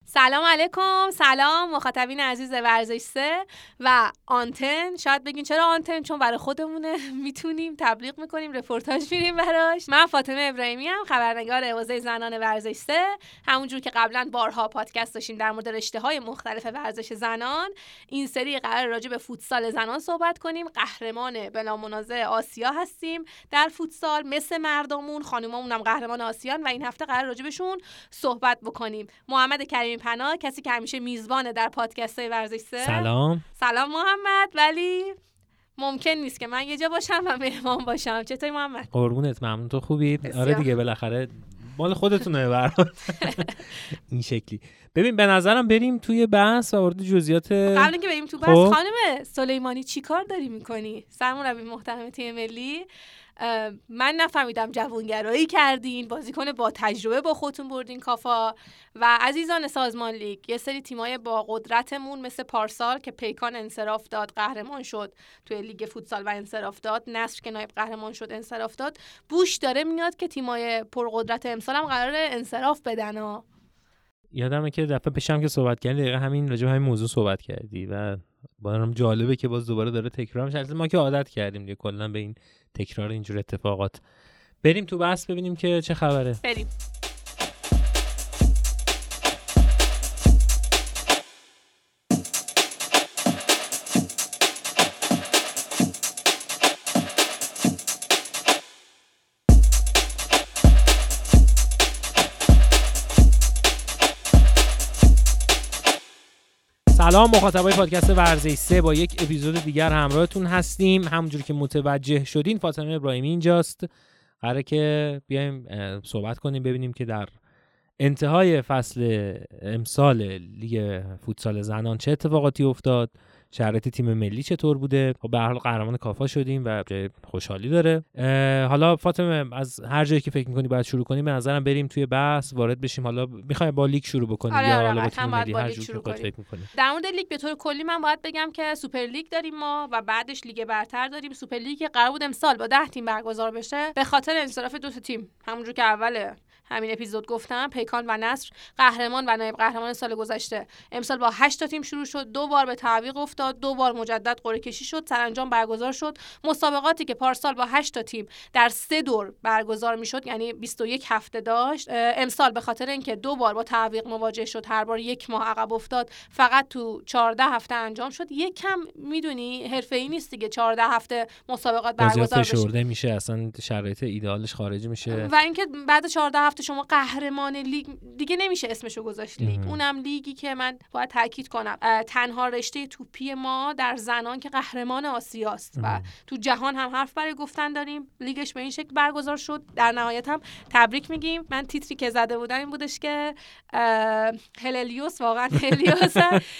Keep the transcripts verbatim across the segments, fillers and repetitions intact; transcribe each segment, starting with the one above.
سلام علیکم، سلام مخاطبین عزیز ورزش سه و آنتن. شاید بگین چرا آنتن؟ چون برای خودمونه، میتونیم تبلیغ میکنیم، رپورتاج میریم براش. من فاطمه ابراهیمی ام، خبرنگار حوزه زنان ورزش سه. همونجور که قبلا بارها پادکست داشتیم در مورد رشته‌های مختلف ورزش زنان، این سری قرار راجع به فوتسال زنان صحبت کنیم. قهرمان بلا منازع آسیا هستیم در فوتسال، مثل مردمون خانومامون هم قهرمان آسیان و این هفته قرار راجع بهشون صحبت بکنیم. محمد کریمی پناه، کسی که همیشه میزبانه در پادکست‌های ورزش سه. سلام. سلام محمد. ولی ممکن نیست که من یه جا باشم و مهمان باشم. چطوری محمد؟ قربونت، ممنون. تو خوبی؟ آره دیگه، بالاخره مال خودتونه برات. این شکلی. ببین به نظرم بریم توی بحث و وارد جزئیات. قبل اینکه بریم تو بحث، خانم سلیمانی چیکار داری میکنی؟ سرمربی محترم تیم ملی، من نفهمیدم جوانگرایی کردین، بازیکن با تجربه با خودتون بردین کافا. و عزیزان سازمان لیگ، یه سری تیمای با قدرتمون مثل پارسال که پیکان انصراف داد قهرمان شد توی لیگ فوتسال و انصراف داد، نصر که نایب قهرمان شد انصراف داد، بوش داره میاد که تیمای پرقدرت امسال هم قراره انصراف بدن ها. یادمه که دفعه پیشم که صحبت کردی دقیقاً همین راجع به همین موضوع صحبت کردی و برام جالبه که باز دوباره داره تکرار میشه. اصلا ما که عادت کردیم دیگه کلا به این تکرار اینجور اتفاقات. بریم تو بحث ببینیم که چه خبره. بریم. سلام مخاطبای پادکست ورزش سه، با یک اپیزود دیگر همراهتون هستیم. همونجوری که متوجه شدین فاطمه ابراهیمی اینجاست. قراره که بیایم صحبت کنیم ببینیم که در انتهای فصل امسال لیگ فوتسال زنان چه اتفاقاتی افتاد، شرایط تیم ملی چطور بوده. خب به هر حال قهرمان کافا شدیم و خوشحالی داره. حالا فاطمه از هر جایی که فکر می‌کنی باید شروع کنیم، به نظرم بریم توی بحث وارد بشیم. حالا می‌خوایم با لیگ شروع بکنیم آره یا آره حالا با تیم ملی، هر جوری شروع که فکر می‌کنی. در مورد لیگ به طور کلی من باید بگم که سوپر لیگ داریم ما و بعدش لیگ برتر داریم. سوپر لیگ قرار بود امسال با ده تیم برگزار بشه، به خاطر انصراف دو تا تیم، همونجور که اول همین اپیزود گفتم، پیکان و نصر قهرمان و نایب قهرمان سال گذشته، امسال با هشت تا تیم شروع شد، دو بار به تعویق افتاد، دو بار مجدد قرعه کشی شد، سرانجام برگزار شد. مسابقاتی که پارسال با هشت تا تیم در سه دور برگزار میشد، یعنی بیست و یک هفته داشت، امسال به خاطر اینکه دو بار با تعویق مواجه شد، هر بار یک ماه عقب افتاد، فقط تو چهارده هفته انجام شد. یکم میدونی حرفه‌ای نیست دیگه، چهارده هفته مسابقات برگزار بشه، فشرده میشه، اصلا شرایط ایدئالش خارج میشه. و اینکه بعد چهارده هفته شما قهرمان لیگ دیگه نمیشه اسمشو گذاشت لیگ. اونم لیگی که من باید تاکید کنم تنها رشته توپی ما در زنان که قهرمان آسیاست و تو جهان هم حرف برای گفتن داریم. لیگش به این شکل برگزار شد. در نهایت هم تبریک میگیم. من تیتری که زده بودم این بودش که هلیلیوس، واقعا هلیلیوس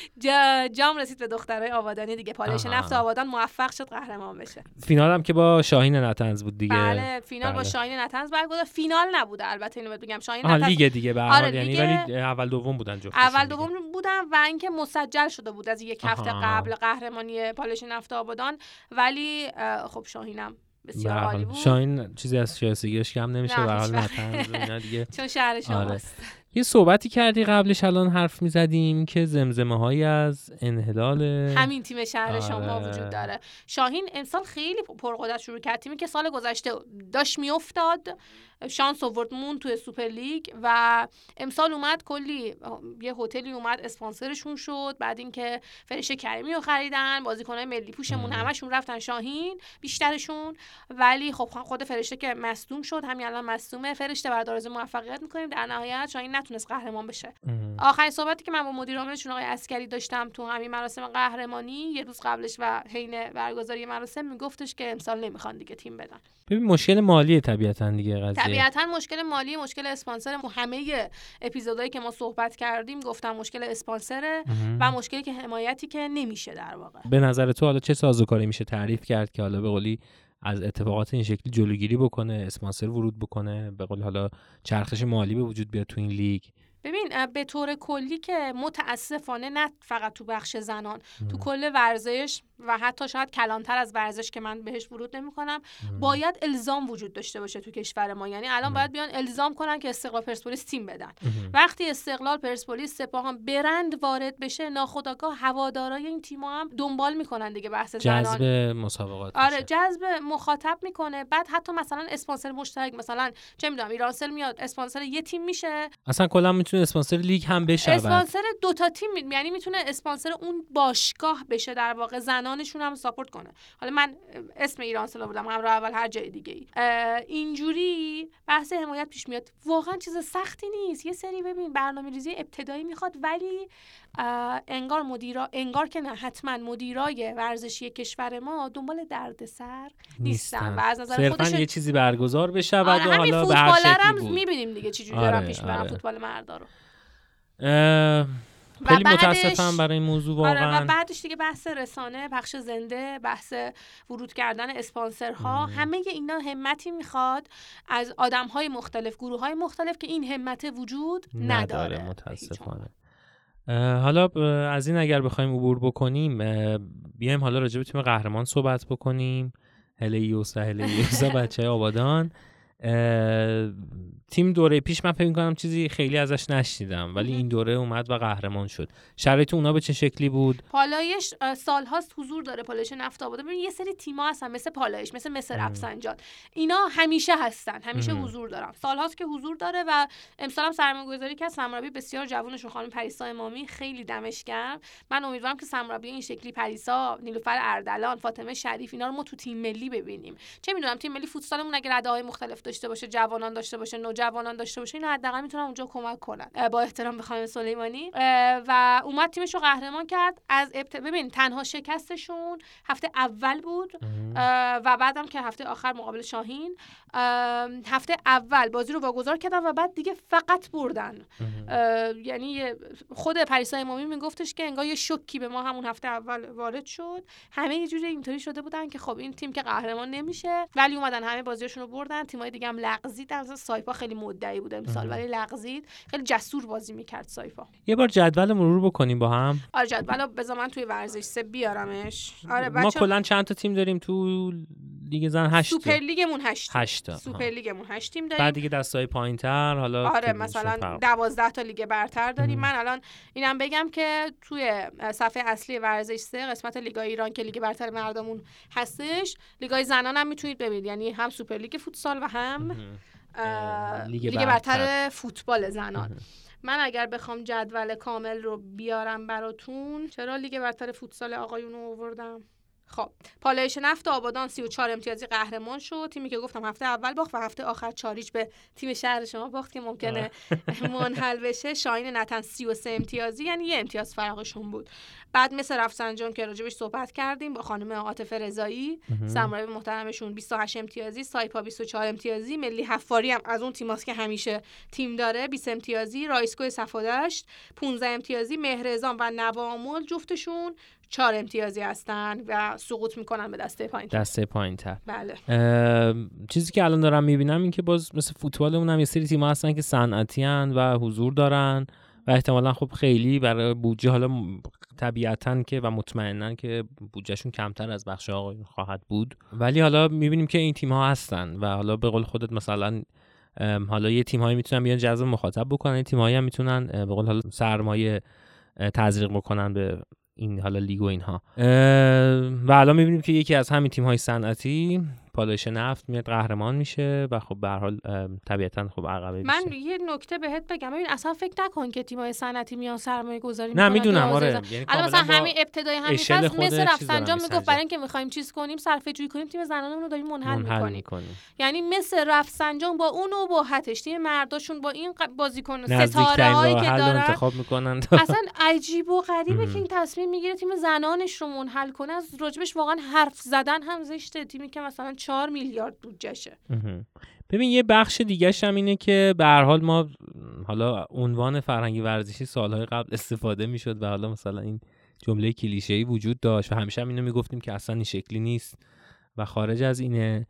جام رسید به دخترای آبادانی دیگه. پالایش نفت آبادان موفق شد قهرمان بشه. فینال هم که با شاهین نتنز بود دیگه. بله فینال بله. با شاهین نتنز برگزار. فینال نبوده البته، اینو بگم شاهین نتنز لیگ دیگه به هر حال، یعنی ولی اول دوم بودن جفتشون. اول دوم بودن و اینکه مسجل شده بود از یک هفته آها. قبل قهرمانی پالایش نفت آبادان، ولی خب شاهینم بسیار عالی بود. شاهین چیزی از شایستگیش کم نمیشه به هر حال، نتنز اینا دیگه چون شهر شماست. آره. یه صحبتی کردی قبلش، الان حرف میزدیم که زمزمه هایی از انحلال همین تیم شهر آره. شما وجود داره. شاهین امسال خیلی پرقدرت شروع کرد، تیمی که سال گذشته داشت میافتاد، شانس آورد مون توی سوپر لیگ و امسال اومد کلی یه هتلی اومد اسپانسرشون شد. بعد اینکه فرشته کریمی رو خریدن، بازیکنای ملی پوشمون همشون رفتن شاهین بیشترشون، ولی خب خود فرشته که مصدوم شد، همین الان مصدومه. فرشته برای آرزوی موفقیت می‌کنیم. در نهایت شاهین نتونست قهرمان بشه. ام. آخرین صحبتی که من با مدیر عاملشون آقای عسکری داشتم تو همین مراسم قهرمانی یه روز قبلش و حین برگزاری مراسم میگفتش که امسال نمیخوان دیگه تیم بدن. ببین مشکل مالی طبیعتاً دیگه قضیه. طبیعتاً مشکل مالی، مشکل اسپانسر. همه اپیزودایی که ما صحبت کردیم گفتم مشکل اسپانسره و مشکلی که حمایتی که نمیشه در واقع. به نظر تو حالا چه سازوکاری میشه تعریف کرد که حالا به قولی از اتفاقات این شکلی جلوگیری بکنه، اسپانسر ورود بکنه، به قول حالا چرخش مالی به وجود بیاد تو این لیگ؟ ببین به طور کلی که متاسفانه نه فقط تو بخش زنان، تو کل ورزش و حتی شاید کلانتر از ورزش که من بهش ورود نمی‌کنم، باید الزام وجود داشته باشه تو کشور ما. یعنی الان باید بیان الزام کنن که استقلال پرسپولیس تیم بدن. وقتی استقلال پرسپولیس سپاهان برند وارد بشه، ناخودآگاه هوادارای این تیم‌ها هم دنبال می‌کنن دیگه، بحث جذب مسابقات. آره جذب مخاطب میکنه. بعد حتی مثلا اسپانسر مشترک، مثلا چه میدونم ایرانسل میاد اسپانسر یه تیم میشه، اصلا کلا میتونه اسپانسر لیگ هم بشه، اسپانسر دو تا تیم می... یعنی میتونه اسپانسر اون باشگاه بشه، در واقع زنانشون هم ساپورت کنه. حالا من اسم ایرانسل بودم همراه اول هر جای دیگه ای. اینجوری بحث حمایت پیش میاد. واقعا چیز سختی نیست. یه سری ببین برنامه‌ریزی ابتدایی میخواد، ولی انگار مدیرا انگار که نه حتما مدیرای ورزشی کشور ما دنبال دردسر نیستن و از نظر خودش یه چیزی برگزار بشه و آره حالا به هر شکلی بود. میبینیم دیگه چه جوری آره، دارن پیش میرن آره. فوتبال مردا رو. خیلی متاسفم برای این موضوع واقعا. آره و بعدش دیگه بحث رسانه، پخش زنده، بحث ورود کردن اسپانسرها، همه اینا همتی میخواد از آدم‌های مختلف، گروه‌های مختلف که این همت وجود نداره, نداره متاسفانه. حالا از این اگر بخوایم عبور بکنیم، بیایم حالا راجع به تیم قهرمان صحبت بکنیم. هلیوس هلیوس بچه‌های آبادان. تیم دوره پیش من فکر می‌کنم چیزی خیلی ازش نشنیدم، ولی این دوره اومد و قهرمان شد. شرایط اونا به چه شکلی بود؟ پالایش سال‌هاست حضور داره، پالایش نفت آبادان. ببین یه سری تیم‌ها هستن مثل پالایش، مثل مثل رفسنجان، اینا همیشه هستن، همیشه ام. حضور دارن. سال‌هاست که حضور داره و امسال هم سرمایه‌گذاری کرد سرمربی بسیار جوونشون خانم پریسا امامی، خیلی دمش گرم. من امیدوارم که سرمربی این شکلی پریسا، نیلوفر اردلان، فاطمه شریف اینا رو ما تو تیم ملی ببینیم. چه می‌دونم تیم ملی فوتسالمون اگه رده‌های مختلف داشته باشه، جوانان داشته باشه، نوجوانان داشته باشه، اینا حداقل میتونن اونجا کمک کنن. با احترام به خانم سلیمانی. و اومد تیمش رو قهرمان کرد. از ابتدا ببین تنها شکستشون هفته اول بود و بعدم که هفته آخر مقابل شاهین، هفته اول بازی رو واگذار کردن و بعد دیگه فقط بردن. یعنی خود پریسا امامی میگفتش که انگار یه شوکی به ما همون هفته اول وارد شد. همه یه جوری اینطوری شده بودن که خب این تیم که قهرمان نمیشه، ولی اومدن همه بازیاشون رو بردن. تیمای دیگه هم لغزید. مثلا سایپا خیلی مدعی بود امسال ولی لغزید. خیلی جسور بازی میکرد سایپا. یه بار جدول مرور بکنیم با هم. آره جدولو بذار من توی ورزش سه بیارمش. آره ما بچه کلا چند تا تیم داریم تو لیگ زن؟ هشت. سوپر لیگمون هشت. هشت. سوپر لیگمون هشت تیم داریم. بعد دیگه دستای پایین‌تر حالا آره مثلا دوازده تا لیگ برتر داریم. ام. من الان اینم بگم که توی صفحه اصلی ورزش سه قسمت لیگای ایران که لیگ برتر مردمون هستش، لیگای زنان هم میتونید ببینید. یعنی هم سوپر لیگ فوتسال و هم لیگ, لیگ برتر, برتر فوتبال زنان. من اگر بخوام جدول کامل رو بیارم براتون، چرا لیگ برتر فوتسال آقایون رو آوردم؟ خب پالایش نفت آبادان سی و چهار امتیازی قهرمان شد. تیمی که گفتم هفته اول باخت و هفته آخر چاریچ به تیم شهر شما باخت که ممکنه منحل بشه. شاهین نتن سی و سه امتیازی، یعنی یه امتیاز فرقشون بود. بعد مثل رفسنجان که راجبش صحبت کردیم با خانم عاطفه رضایی، سرمربی محترمشون بیست و هشت امتیازی، سایپا بیست و چهار امتیازی، ملی حفاری هم از اون تیماست که همیشه تیم داره بیست امتیازی، رایسکو صفادشت پانزده امتیازی، مهرزان و نوامل جفتشون چهار امتیازی هستن و سقوط میکنن به دسته پایین‌تر. دسته پایین‌تر. بله. چیزی که الان دارم میبینم این که باز مثل فوتبالمون هم یه سری تیم‌ها هستن که صنعتی ان و حضور دارن و احتمالاً خب خیلی برای بودجه، حالا طبیعتاً که و مطمئناً که بودجهشون کمتر از بخش آقایون خواهد بود، ولی حالا میبینیم که این تیم‌ها هستن و حالا به قول خودت مثلا حالا یه تیم‌هایی میتونن بیان جذب مخاطب بکنن، این تیم‌هایی هم میتونن به قول حالا سرمایه تزریق بکنن به این حالا لیگ و اینها. و الان میبینیم که یکی از همین تیم‌های صنعتی پالایش نفت میاد قهرمان میشه و خب به هر حال طبیعتاً خب عقبه من میشه. یه نکته بهت بگم، ببین اصلا فکر نکن که تیم‌های صنعتی میان سرمایه گذاری میکنن. نه میدونم آره، یعنی الان مثلا همین ابتدای همین فصل مثل رفسنجان میگفت برای اینکه می‌خوایم چیز کنیم صرفه جویی کنیم تیم زنانمون رو داریم منحل, منحل می‌کنیم. یعنی مثل رفسنجان با اون ابهتش تیم مرداشون با این بازیکن ستاره‌هایی که دارن انتخاب می‌کنن اصلا عجیب و غریبه که این تصمیم میگیره تیم زنانش رو منحل کنه. از راجبش واقعا حرف زدن هم زشته. تیمی که مثلا چهار میلیارد بودجهشه. ببین یه بخش دیگه‌ش هم اینه که به هر حال ما حالا عنوان فرهنگی ورزشی سالهای قبل استفاده میشد و حالا مثلا این جمله کلیشه‌ای وجود داشت و همیشه هم اینو میگفتیم که اصلا این شکلی نیست و خارج از اینه.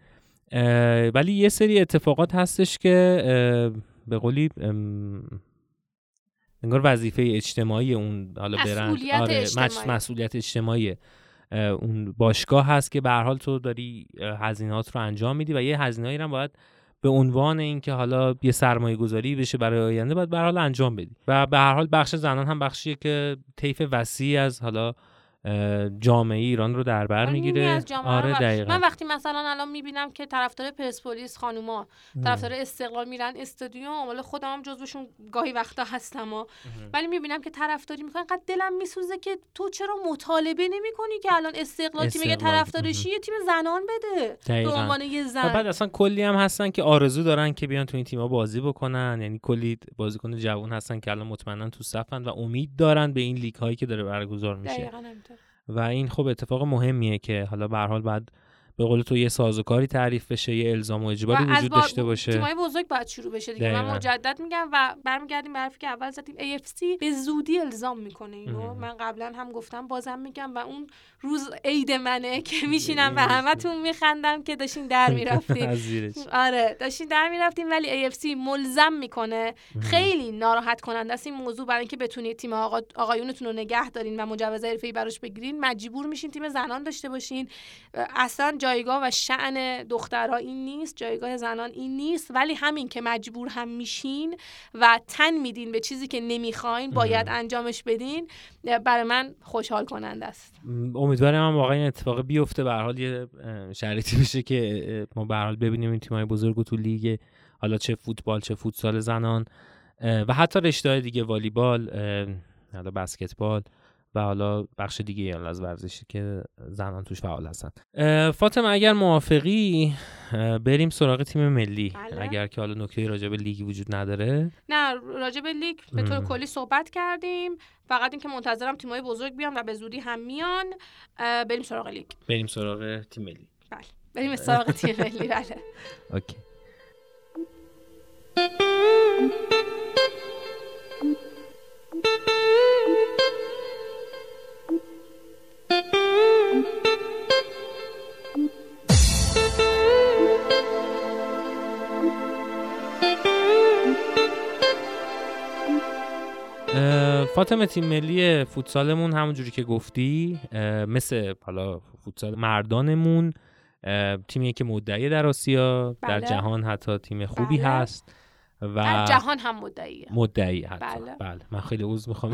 ولی یه سری اتفاقات هستش که به قولی انگار وظیفه اجتماعی اون حالا برند آره مسئولیت اجتماعی اون باشگاه هست که به هر حال تو داری هزینه‌هات رو انجام میدی و یه هزینه‌ای هم باید به عنوان اینکه حالا یه سرمایه گذاری بشه برای آینده باید به هر حال انجام بدی و به هر حال بخش زنان هم بخشیه که طیف وسیعی از حالا جامعه ایران رو در بر میگیره. آره دقیقاً. من وقتی مثلا الان میبینم که طرفدار پرسپولیس خانوما طرفدار استقلال میرن استادیوم، ولی خودم هم جزوشون گاهی وقتا هستم، ولی میبینم که طرفداری میکنن، قد دلم میسوزه که تو چرا مطالبه نمیکنی که الان استقلال تیم که طرفدارشی یه تیم زنان بده به عنوان یه زن. بعد اصلا کلی هم هستن که آرزو دارن که بیان تو این تیم‌ها بازی بکنن، یعنی کلی بازیکن جوان هستن که الان مطمئنا تو صفن و امید دارن به این لیگ هایی که داره برگزار میشه. و این خب اتفاق مهمیه که حالا به هر حال بعد به قول تو یه سازوکاری تعریف بشه، یه الزام و اجباری وجود داشته باشه. تیمای بزرگ باید شروع بشه دیگه. من مجدد میگم و برمیگردیم به حرفی که اول زدیم، ای اف سی به زودی الزام میکنه اینو. من قبلا هم گفتم بازم میگم و اون روز عید منه که میشینم و همتون میخندم که داشتین در میرفتین. آره داشتین در میرفتین، ولی ای اف سی ملزم میکنه. خیلی ناراحت کننده است این موضوع، برای اینکه بتونید تیم آقا آقایونتون رو نگه دارین و مجوز حرفه‌ای براش بگیرین مجبور میشین تیم زنان داشته باشین. اصلا جایگاه و شأن دخترها این نیست، جایگاه زنان این نیست، ولی همین که مجبور هم میشین و تن میدین به چیزی که نمیخواین باید انجامش بدین، برای من خوشحال کننده است. امیدوارم هم واقعا این اتفاق بیفته، به هر حال یه شرایطی بشه که ما به هر حال ببینیم این تیم‌های بزرگ تو لیگ، حالا چه فوتبال چه فوتسال زنان و حتی رشته‌های دیگه، والیبال، حالا بسکتبال و حالا بخش دیگه از ورزشی که زنان توش فعال هستن. فاطمه اگر موافقی بریم سراغ تیم ملی. بله. اگر که حالا نکته راجع به لیگ وجود نداره. نه راجع به لیگ به طور کلی صحبت کردیم، فقط این که منتظرم تیم‌های بزرگ بیان و به زودی هم میان. بریم سراغ لیگ. بریم سراغ تیم ملی. بله بریم سراغ تیم ملی. بله اوکی. فاطمه تیم ملی فوتسالمون همونجوری که گفتی مثل حالا فوتسال مردانمون تیمیه که مدعی در آسیا. بله. در جهان حتی تیم خوبی بله. هست و در جهان هم مدعیه مدعی حتی. بله. بله من خیلی عذر میخوام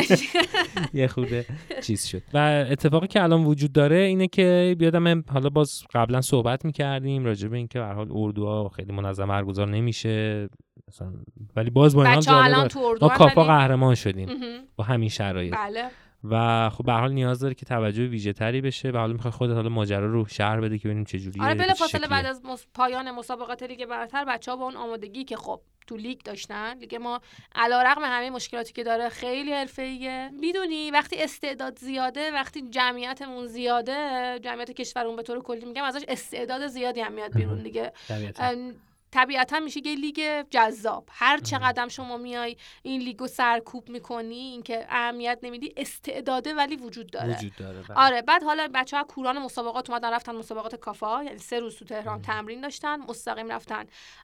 یه خورده چیز شد. و اتفاقی که الان وجود داره اینه که بیادم حالا باز قبلا صحبت میکردیم راجع به این که به هر حال اردوها خیلی منظم برگزار نمیشه مثلا، ولی باز با این حال ما کافا قهرمان شدیم با همین شرایط. بله. و خب به هر حال نیاز داره که توجه ویژه تری بشه و حالا میخوای خودت حالا ماجرا رو شرح بده که ببینیم چه جوریه. آره بلافاصله بعد از مص... پایان مسابقات لیگ برتر بچه‌ها با اون آمادگی که خب تو لیگ داشتن، لیگ ما علیرغم همه مشکلاتی که داره خیلی حرفه‌ایه. میدونی وقتی استعداد زیاده، وقتی جمعیتمون زیاده، جمعیت کشورمون به طور کلی میگم ازش استعداد زیادی هم میاد بیرون دیگه. طبیعتا میشه یه لیگ جذاب. هر چقدر شما میای این لیگو سرکوب میکنی، اینکه اهمیت نمیدی، استعداده ولی وجود داره. وجود داره بله. آره بعد حالا بچه‌ها کوران مسابقات اومدن رفتن مسابقات کافا، یعنی سه روز تو تهران تمرین داشتن، مستقیم رفتن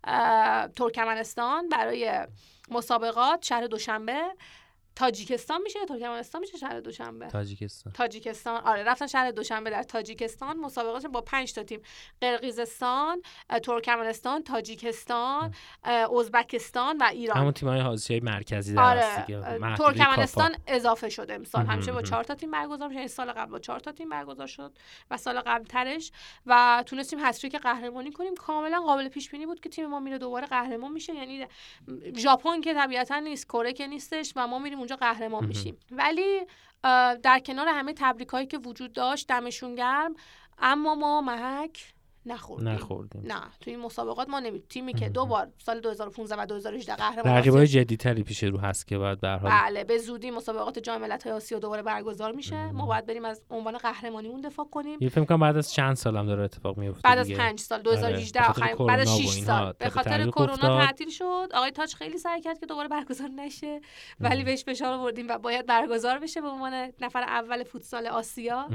ترکمنستان برای مسابقات شهر دوشنبه. تاجیکستان میشه ترکمنستان میشه شهر دوشنبه تاجیکستان تاجیکستان آره رفتن شهر دوشنبه در تاجیکستان مسابقات با پنج تا تیم، قرقیزستان، ترکمنستان، تاجیکستان، ازبکستان و ایران. همون تیم‌های آسیای مرکزی در آره. دیگه ترکمنستان اضافه شده امسال، همیشه با چهار تا تیم برگزار میشه، سال قبل با چهار تا تیم برگزار شد و سال قبل ترش و تونستیم هتریک قهرمانی کنیم. کاملا قابل پیش بینی بود که تیم ما میره دوباره قهرمان میشه، یعنی ژاپن که طبیعتا نیست، کره که نیستش و ما میریم اونجا قهرمان میشیم. ولی در کنار همه تبریکایی که وجود داشت دمشون گرم، اما ما محک نخوردیم. نخوردیم. نه تو این مسابقات ما نمی تیمی که دو بار سال دو هزار و پانزده و دو هزار و هجده قهرمان رقیبای جدی‌تری پیش رو هست که بعد به هر حال بله به زودی مسابقات جام ملت‌های آسیا دوباره برگزار میشه. ام. ما باید بریم از عنوان قهرمانیمون دفاع کنیم. یه فکر کنم بعد از چند سال هم داره اتفاق میفته بعد از پنج سال دو هزار و هجده آخرین بعد از شش سال به خاطر کرونا تعطیل شد. آقای تاج خیلی سعی کرد که دوباره برگزار نشه ولی بهش فشار آوردیم و باید برگزار بشه به عنوان نفر اول فوتسال آسیا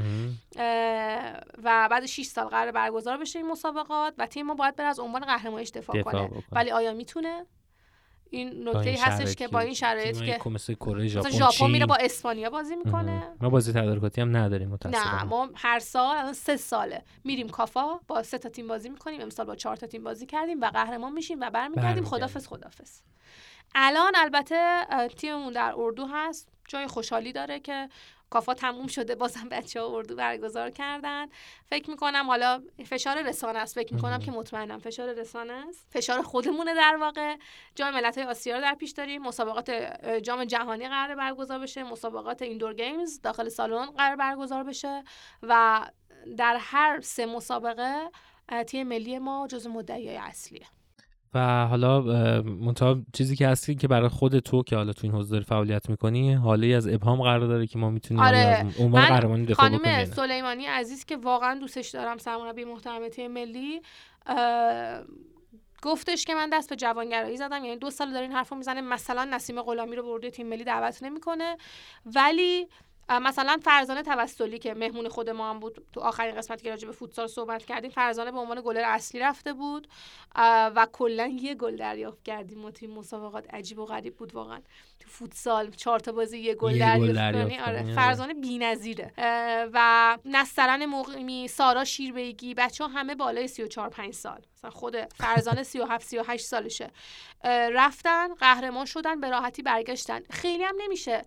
و بعد شش سال قرار برگزار بشه این مسابقات و تیم ما باید بره از عنوان قهرمانیش دفاع, دفاع کنه بکنه. ولی آیا میتونه؟ این نکته هستش که با این شرایط که مثل کره، ژاپن، ژاپن میره با اسپانیا بازی میکنه. ما بازی تدارکاتی هم نداریم متأسفانه. نه ما هر سال الان سه ساله میریم کافا با سه تا تیم بازی میکنیم. امسال با چهار تا تیم بازی کردیم و قهرمان میشیم و برمیگردیم. خدافظ خدافظ. الان البته تیممون در اردو هست، جای خوشحالی داره که کافا تموم شده، بازم بچه‌ها اردو برگزار کردن. فکر میکنم حالا فشار رسانه است، فکر میکنم که مطمئنم فشار رسانه است، فشار خودمونه در واقع. جام ملت‌های آسیا رو در پیش داریم، مسابقات جام جهانی قرار برگزار بشه، مسابقات ایندور گیمز داخل سالن قرار برگزار بشه و در هر سه مسابقه تیم ملی ما جزو مدعیای اصلیه. و حالا منتها چیزی که هستی که برای خود تو که حالا تو این حوزه داری فعالیت میکنی، حاله از ابهام قرار داره که ما میتونیم آره. عنوان قهرمانی دفاع بکنیم. خانم سلیمانی عزیز که واقعا دوستش دارم، سرمربی محترم تیم ملی، گفتش که من دست به جوانگرایی زدم. یعنی دو سال داره این حرفو میزنه، مثلا نسیم غلامی رو برده تیم ملی دعوت نمیکنه، ولی مثلا فرزانه توسلی که مهمون خود ما هم بود تو آخرین قسمتی که راجع به فوتسال صحبت کردیم، فرزانه به عنوان گلر اصلی رفته بود و کلا یه گل دریافت کردیم. ما توی مسابقات عجیب و غریب بود واقعا. تو فوتسال چهار تا بازی یه گل دریافت کنی، آره فرزانه بی‌نظیره. و نسترن مقیمی، سارا شیربیگی، بچه‌ها همه بالای سی و چهار پنج سال، مثلا خود فرزانه سی و هفت سی و هشت سالشه، رفتن قهرمان شدن، به راحتی برگشتن. خیلی هم نمیشه.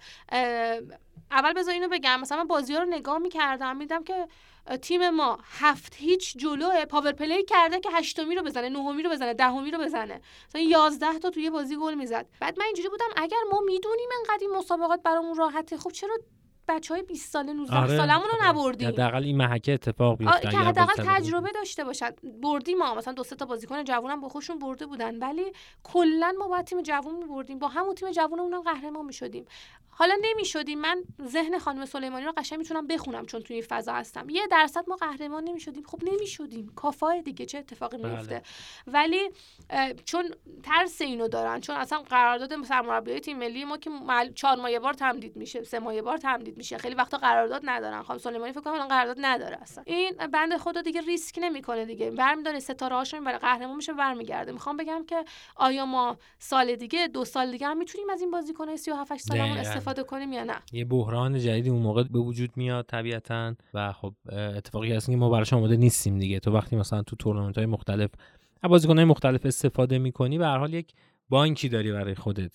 اول بذار اینو بگم، مثلا من بازی‌ها رو نگاه می‌کردم می‌دیدم که تیم ما هفت هیچ جلوه، پاور پلی کرده که هشتمی رو بزنه، نهمی رو بزنه، دهمی رو بزنه، مثلا یازده تا توی بازی گل میزد. بعد من اینجوری بودم اگر ما میدونیم انقدر این مسابقات برامون راحته، خب چرا بچهای بیست ساله نوزده آره. سالمون رو نبردیم؟ حداقل این محکه اتفاق بیفته، که حداقل تجربه داشته باشن. بردیم ما مثلا دو سه تا بازیکن جوونم با خودشون برده بودن، ولی کلا ما با تیم جوون می‌بردیم، با همون تیم جوونمون هم قهرمان می‌شدیم. حالا نمی‌شدیم. من ذهن خانم سلیمانی رو قشنگ میتونم بخونم چون توی این فضا هستم. یه درصد ما قهرمان نمی‌شدیم، خب نمی‌شدیم، کافای دیگه چه اتفاقی میفته. ولی چون ترس اینو دارن، چون اصلا قرارداد سرمربیای تیم ملی ما که چهار ماه یه بار تمدید میشه، سه ماه یه بار تمدید میشه، خیلی وقتا قرارداد ندارن. خانم سلیمانی فکر کنم الان قرارداد نداره اصلا. این بنده خدا دیگه ریسک نمیکنه دیگه، برمی‌داره ستاره هاشو میبره، قهرمان میشه، برمیگرده. میخوام بگم که آیا ما سال دیگه دو سال دیگه هم میتونیم از این بازیکن‌های سی و هفت سالمون استفاده کنیم یا نه؟ یه بحران جدیدی اون موقع به وجود میاد طبیعتاً و خب اتفاقی هست که ما براش آماده نیستیم دیگه. تو وقتی مثلا تو تورنمنت‌های مختلف از بازیکن‌های مختلف استفاده می‌کنی، به هر حال یک بانکی داری برای خودت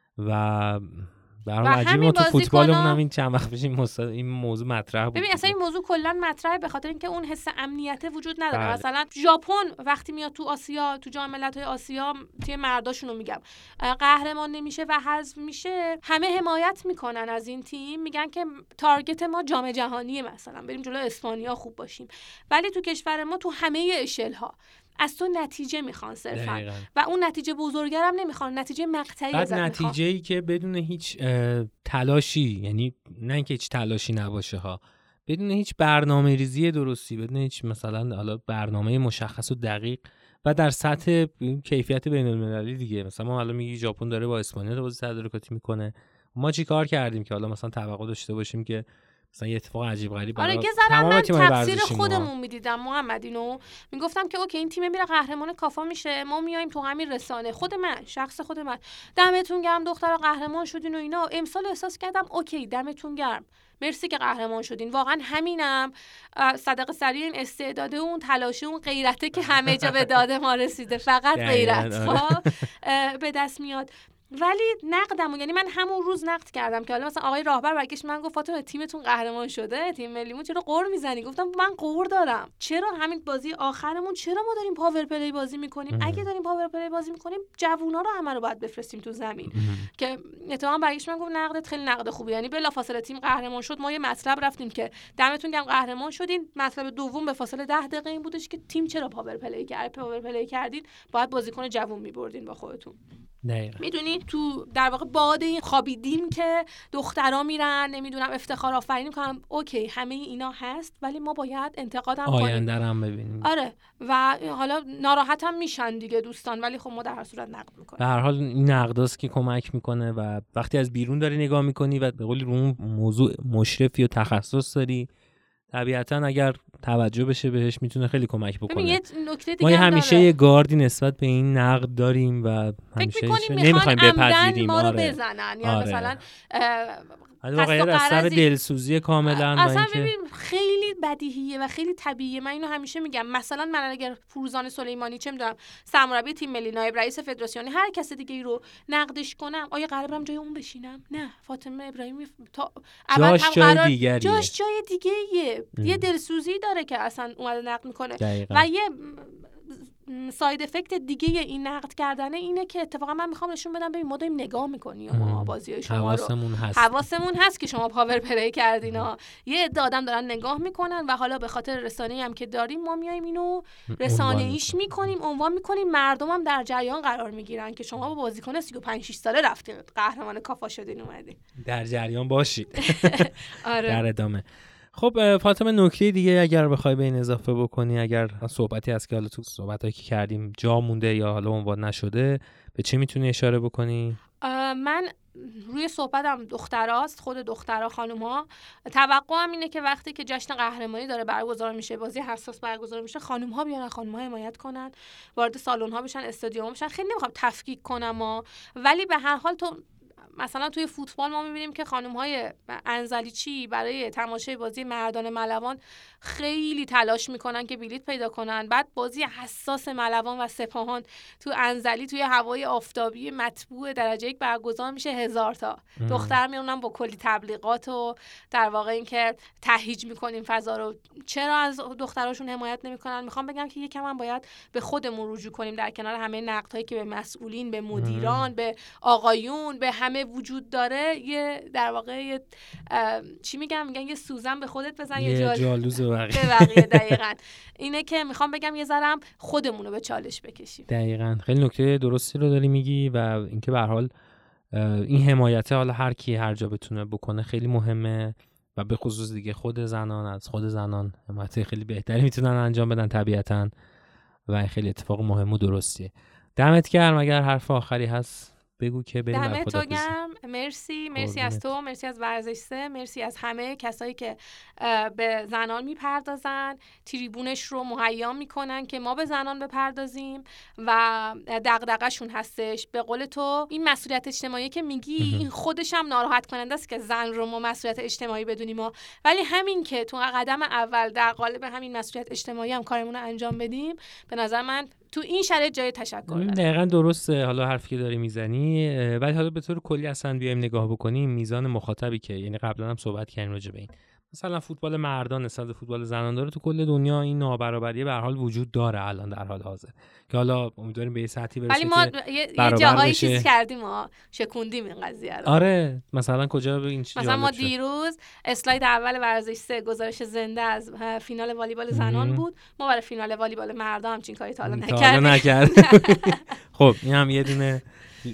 و به هر حال عجیبه ما تو فوتبالمون هم این چند وقت پیش این, این موضوع مطرح بود. ببین اصلا این موضوع کلا مطرحه به خاطر اینکه اون حس امنیت وجود نداره. بله. مثلا ژاپن وقتی میاد تو آسیا، تو جام ملت‌های آسیا، تیم مرداشونو میگم، قهرمان نمیشه و حذف میشه، همه حمایت میکنن از این تیم، میگن که تارگت ما جام جهانیه، مثلا بریم جلو اسپانیا خوب باشیم. ولی تو کشور ما تو همه اشل‌ها از تو نتیجه میخوان صرفا و اون نتیجه بزرگرم نمیخوان، نتیجه مقطعی ازت میخوان. نتیجه‌ای که بدون هیچ تلاشی، یعنی نه اینکه هیچ تلاشی نباشه ها، بدون هیچ برنامه‌ریزی درستی، بدون هیچ مثلا حالا برنامه مشخص و دقیق و در سطح کیفیت بین‌المللی دیگه. مثلا ما حالا میگی ژاپن داره با اسپانیا بازی تدارکاتی میکنه، ما چی کار کردیم که حالا مثلا توقع داشته باشیم که مثلا یه اتفاق عجیب غریب برای آره تمام من تفسیر خودمون میدیدم محمد، اینو میگفتم که اوکی این تیم میره قهرمان کافا میشه، ما میایم تو همین رسانه، خود من شخص خود من دمتون گرم دخترا قهرمان شدین و اینا. امسال احساس کردم اوکی دمتون گرم، مرسی که قهرمان شدین، واقعا همینم. صدقه سری این استعداد اون تلاش اون غیرته که همه جا به داد ما رسیده، فقط غیرت ها به دست میاد. ولی نقدمو، یعنی من همون روز نقد کردم که حالا مثلا آقای راهبر برگشت من گفت فاطمه تیمتون قهرمان شده، تیم ملیمون چرا قور میزنی؟ گفتم من قور دارم. چرا همین بازی آخرمون چرا ما داریم پاور پلی بازی میکنیم؟ ام. اگه داریم پاور پلی بازی میکنیم جوونا رو همه رو باید بفرستیم تو زمین. ام. که اتفاقا برگشت من گفت نقدت خیلی نقد خوبی، یعنی بلافاصله تیم قهرمان شد. ما یه مطلب رفتیم که دمتون گرم قهرمان شدین. مطلب دوم به فاصله ده دقیقه این بودش که تیم چرا پاور پلی کرد؟ پاور پلی کردین باید بازیکن جوون میبردین با خودتون. میدونی تو در واقع باده این خوابیدیم که دخترا میرن نمیدونم افتخار آفرینی میکنن. اوکی همه اینا هست، ولی ما باید انتقادم کنیم، آینده رو هم ببینیم. آره و حالا ناراحت هم میشن دیگه دوستان، ولی خب ما در هر صورت نقد میکنیم. به هر حال این نقداست که کمک میکنه و وقتی از بیرون داری نگاه میکنی و به قول رو موضوع مشرفی و تخصص داری، طبیعتا اگر توجه بشه بهش میتونه خیلی کمک بکنه. یه نکته دیگه ما همیشه یه گاردی نسبت به این نقد داریم و همیشه نمیخوایم بپذیریم ما رو آره. بزنن یا آره. مثلا واقعا از سر دلسوزی کاملا اصلا ببین خیلی بدیهیه و خیلی طبیعیه. من اینو همیشه میگم، مثلا من اگر فروزان سلیمانی چه میدونم سرمربی تیم ملی، نایب رئیس فدراسیون، هر کس دیگه ای رو نقدش کنم، آیا قراره برم جای اون بشینم؟ نه. فاطمه ابراهیمی تا جاش جای دیگه جاش جای دیگه ایه. یه دلسوزی داره که اصلا اومده نقد میکنه و یه ساید افکت دیگه این نقد کردنه اینه که اتفاقا من میخوام نشون بدم ببین ما داریم نگاه میکنیم ما بازی شما رو، حواسمون هست حواسمون هست که شما پاور پلی کردین ها. یه عده آدم دارن نگاه میکنن و حالا به خاطر رسانه‌ای هم که داریم ما میایم اینو رسانه‌ایش میکنیم، عنوان میکنیم، مردم هم در جریان قرار میگیرن که شما با بازیکن سی و پنج شش ساله رفتین قهرمان کافا شدین اومدین. در جریان باشید. آره. در ادامه خب فاطمه نکته دیگه اگر بخوای به این اضافه بکنی، اگر صحبتی هست که حالا تو صحبتایی که کردیم جا مونده یا حالا عنوان نشده، به چه میتونی اشاره بکنی؟ من روی صحبتم دختراست، خود دخترها خانوم‌ها توقعم اینه که وقتی که جشن قهرمانی داره برگزار میشه، بازی حساس برگزار میشه، خانوم‌ها بیان، خانوم‌ها حمایت کنن، وارد سالن‌ها بشن، استادیوم بشن. خیلی نمیخوام تفکیک کنم ها، ولی به هر حال تو مثلا توی فوتبال ما می‌بینیم که خانم‌های انزلیچی برای تماشای بازی مردان ملوان خیلی تلاش میکنن که بلیط پیدا کنن. بعد بازی حساس ملوان و سپاهان تو انزلی توی هوای آفتابی مطبوع درجه یک برگزار میشه، هزار تا ام. دختر میونن با کلی تبلیغات و در واقع این که تهییج میکنیم فضا رو. چرا از دختراشون حمایت نمیکنن؟ میخوام بگم که یکم هم باید به خودمون رجوع کنیم در کنار همه نقدهایی که به مسئولین، به مدیران، ام. به آقایون، به همه وجود داره. یه در واقع یه چی میگم میگن یه سوزن به خودت بزن، یه جال... جالوز به بقیه. دقیقاً اینه که میخوام بگم یه ذره هم خودمون رو به چالش بکشیم. دقیقاً خیلی نکته درستی رو داری میگی و اینکه به هر حال این حمایت حالا هر کی هر جا بتونه بکنه خیلی مهمه و به خصوص دیگه خود زنان از خود زنان حمایت خیلی بهتری میتونن انجام بدن طبیعتاً و خیلی اتفاق مهم و درستیه. دمت گرم. اگر حرف آخری هست بگو که بریم. دمت تو گرم. مرسی مرسی از تو، مرسی از ورزش سه، مرسی از همه کسایی که به زنان میپردازن، تریبونش رو مهیا میکنن که ما به زنان بپردازیم و دغدغه‌شون هستش. به قول تو این مسئولیت اجتماعی که میگی این خودش هم ناراحت کننده است که زن رو ما مسئولیت اجتماعی بدونیم ما، ولی همین که تو قدم اول در قالب همین مسئولیت اجتماعی هم کارمون رو انجام بدیم، به نظر من تو این شرایط جای تشکر داره. دقیقاً درسته حالا حرفی که داری میزنی، ولی حالا به طور کلی اصلا بیایم نگاه بکنیم میزان مخاطبی که یعنی قبلا هم صحبت کردیم راجع به این، مثلا فوتبال مردان نسبت به فوتبال زنان داره تو کل دنیا این نابرابری به هر حال وجود داره الان در حال حاضر که حالا امیدواریم به یه سطحی برسه ولی ما که یه جاهایی چیز کردیم ما شکوندیم این قضیه رو. آره مثلا کجا به این مثلا ما دیروز اسلاید اول ورزش سه گزارش زنده از فینال والیبال زنان بود، ما برای فینال والیبال مردان همچین کاری تا حالا نکردیم. خب این هم یه دونه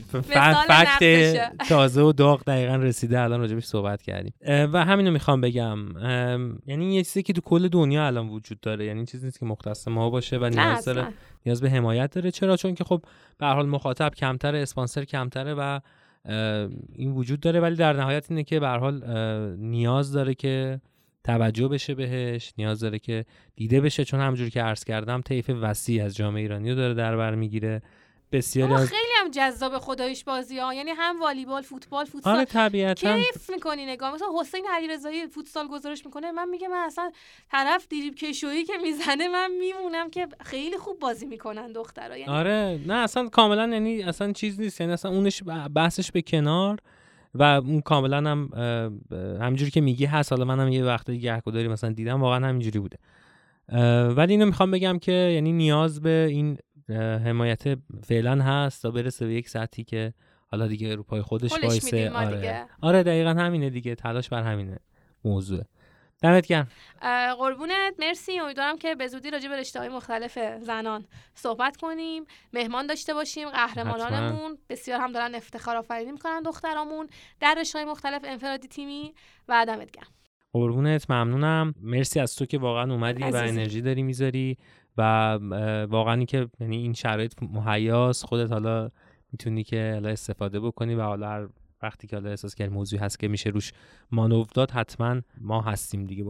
فکت تازه و داغ دقیقاً رسیده الان راجبش صحبت کردیم و همینو میخوام بگم. یعنی یه چیزی که تو کل دنیا الان وجود داره، یعنی چیزی نیست که مختص ما باشه و نیاز داره نیاز به حمایت داره. چرا؟ چون که خب به هر حال مخاطب کمتره، اسپانسر کمتره و این وجود داره، ولی در نهایت اینه که به هر حال نیاز داره که توجه بشه بهش، نیاز داره که دیده بشه، چون همونجوری که عرض کردم طیف وسیع از جامعه ایرانی رو داره در بر میگیره. بسیاری از خیلی هم جذاب خداییش بازی ها، یعنی هم والیبال، فوتبال، فوتسال. آره طبیعتاً کیف میکنی نگاه. مثلا حسین علیرضایی فوتسال گزارش میکنه، من میگم من اصلا طرف دریبل کشویی که میزنه من میمونم که خیلی خوب بازی میکنن دخترها. یعنی آره نه اصلا کاملا یعنی اصلا چیز نیست، یعنی اصلا اونش بحثش به کنار و اون کاملا هم همینجوری که میگی هست. حالا منم یه وقتی گهگداری مثلا دیدم واقعا همینجوری بوده، ولی اینو میخوام بگم که یعنی نیاز به این حمایت فعلا هست تا برسه به یک سطحی که حالا دیگه رو پای خودش وایسه. آره آره دقیقاً همینه دیگه، تلاش بر همینه موضوع. دمت گرم. قربونت، مرسی. امیدوارم که به زودی راجع به رشته‌های مختلف زنان صحبت کنیم، مهمان داشته باشیم. قهرمانانمون بسیار هم دارن افتخار آفرینی میکنن دخترامون در رشته‌های مختلف انفرادی تیمی و دمت گرم. قربونت، ممنونم. مرسی از تو که واقعا اومدی عزیزی. و انرژی داری میذاری و واقعا که یعنی این شرایط مهیاست، خودت حالا میتونی که حالا استفاده بکنی و حالا هر وقتی که حالا احساس کردی موضوعی هست که میشه روش مانور داد، حتما ما هستیم دیگه با این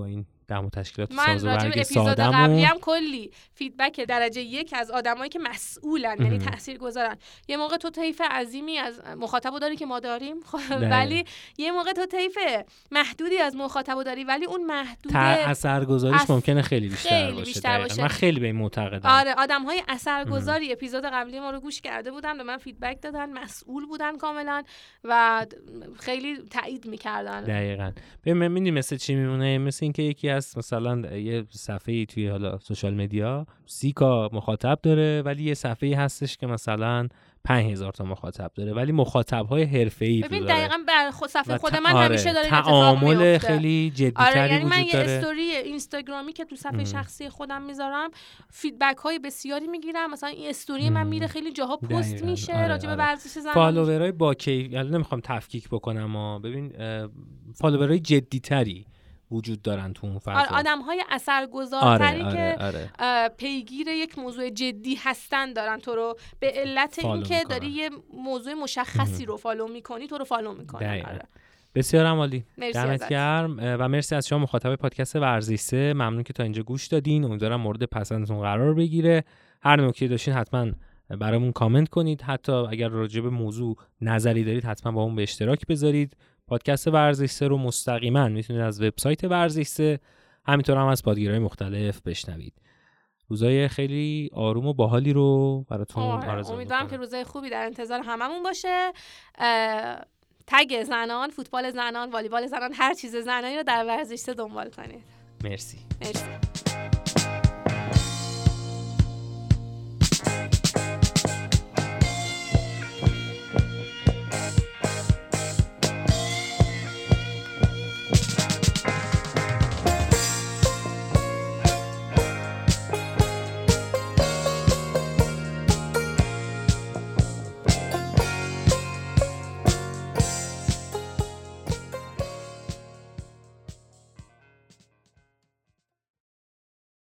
دم و تشکیلات من راجع ساز و به برگ اپیزود سادم قبلی و هم کلی فیدبک درجه یک از آدمایی که مسئولن یعنی تاثیرگذارن. یه موقع تو طیف عظیمی از مخاطبو داری که ما داریم ولی یه موقع تو طیف محدودی از مخاطبو داری ولی اون محدود اثرگذاریش اث... ممکنه خیلی بیشتر خیلی باشه, بیشتر باشه. من خیلی به این معتقدم. آره آدم‌های اثرگذاری اپیزود قبلی ما رو گوش کرده بودن، به من فیدبک دادن، مسئول بودن کاملا و خیلی تایید می‌کردن. دقیقاً. ببین می‌بینی مثل چی میمونه، مثل اینکه یکی از مثلا یه صفحه‌ای توی حالا سوشال مدیا سی کا مخاطب داره ولی یه صفحه‌ای هستش که مثلا پنج هزار تا مخاطب داره ولی مخاطب‌های حرفه‌ای ببین دقیقاً بر خود صفحه خود من آره همیشه داره اتفاق میفته. تعامل خیلی جدی‌تری آره یعنی من وجود داره. یه استوری اینستاگرامی که تو صفحه ام. شخصی خودم میذارم فیدبک های بسیاری میگیرم، مثلا این استوری ام. من میره خیلی جاها پست دقیقاً. میشه آره راجع به آره. ورزش زنان. فالوورای با کی یعنی نمیخوام تفکیک بکنم اما ببین فالوورای جدی‌تری وجود دارن تو اون فضا. آدم‌های اثرگذارتری آره، که آره، آره. پیگیر یک موضوع جدی هستن دارن تو رو به علت اینکه داری یه موضوع مشخصی رو فالو می‌کنی تو رو فالو می‌کنن. آره. بسیار عالی. دمت گرم و مرسی از شما مخاطب پادکست ورزش سه. ممنون که تا اینجا گوش دادین. امیدوارم مورد پسندتون قرار بگیره. هر نکته داشتین حتما برامون کامنت کنید. حتی اگر راجع به موضوع نظری دارید حتما با اون به اشتراک بذارید. پادکست ورزش سه رو مستقیما میتونید از وبسایت ورزش سه همینطور هم از پادگیرهای مختلف بشنوید. روزای خیلی آروم و باحالی رو براتون آرزو می‌کنم. امیدوارم که روزای خوبی در انتظار هممون باشه. تگ زنان، فوتبال زنان، والیبال زنان، هر چیز زنانی رو در ورزش سه دنبال کنید. مرسی. مرسی.